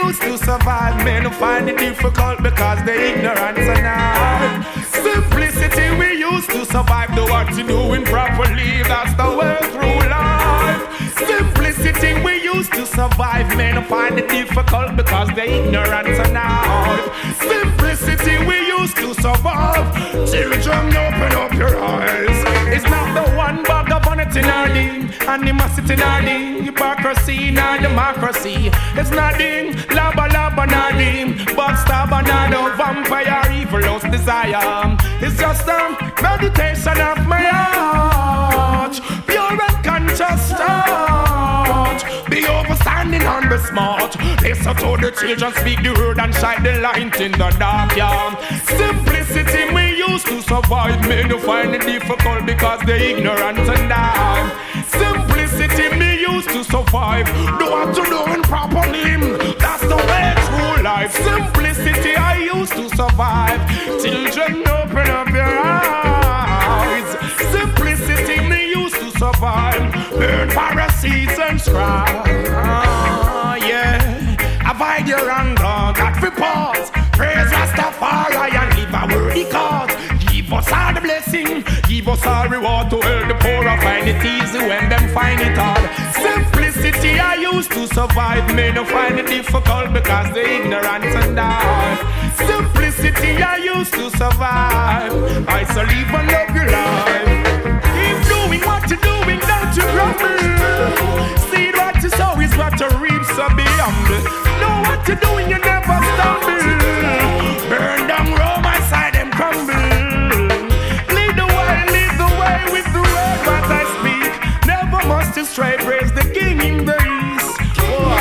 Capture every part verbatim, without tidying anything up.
used to survive. Men find it difficult because they ignorance and art. Simplicity, we used to survive. Do what you doing properly, that's the way through life. Simplicity, we used to survive. Men find it difficult because they ignorance and art. Simplicity, we used to survive. Children, open up your eyes. It's not the one bag of vanity nor ding, animosity nor ding, hypocrisy nor democracy. It's nothing, laba laba nor ding, backstabber nor the vampire evil lost desire. It's just a meditation of my heart, pure and conscious thought. Be overstanding and be smart. Listen to the children speak the word and shine the light in the dark, yeah. Simplicity, we used to survive. Men who find it difficult because they ignorant and die. Simplicity, me used to survive. Do what to do in properly, that's the way through life. Simplicity, I used to survive. Children, open up your eyes. Simplicity, me used to survive. Burn Pharisees and scribes, ah, yeah. Avoid your anger, that report. Praise Rastafari and live a worthy cause. Give us all the blessing, give us all reward. To help the poor and find it easy when them find it hard. Simplicity, I used to survive. Men who find it difficult because they ignorant and die. Simplicity, I used to survive. I shall live and love your life. Keep doing what you're doing, don't you grumble. See what you sow is what you reap, so be humble. Know what you're doing, you never stumble. Burn down Rome, I side them crumble. Lead the way, lead the way with the word what I speak. Never must you stray, praise the King in the east. Oh,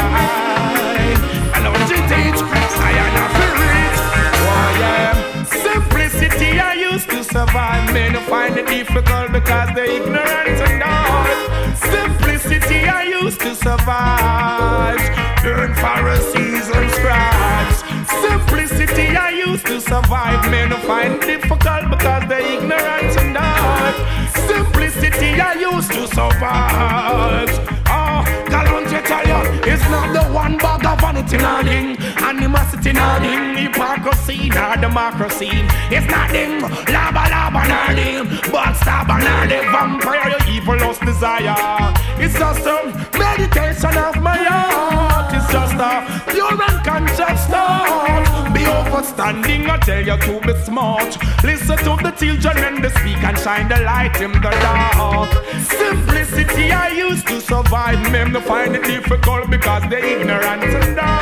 I, I know you teach, I am not rich. Oh, yeah. Simplicity, I used to survive. Men who find it difficult because they ignorant and hard. Simplicity, I used to survive. Burn Pharisees and scribes. Simplicity, I used to survive. Men who find it difficult because they ignorant and hard. Simplicity, I used to survive. Oh, Galant, you tell you, it's not the one bag of vanity nor ding, animosity nor ding, hypocrisy nor democracy. It's nothing, laba laba nor ding, backstabber nor the vampire, your evil lost desire. It's just a meditation of my heart. It's just a pure and conscious thought. Be overstanding, I tell you to be smart. Listen to the children when they speak and shine the light in the dark. Simplicity, I used to survive. Men to find it difficult because they ignorant and dark.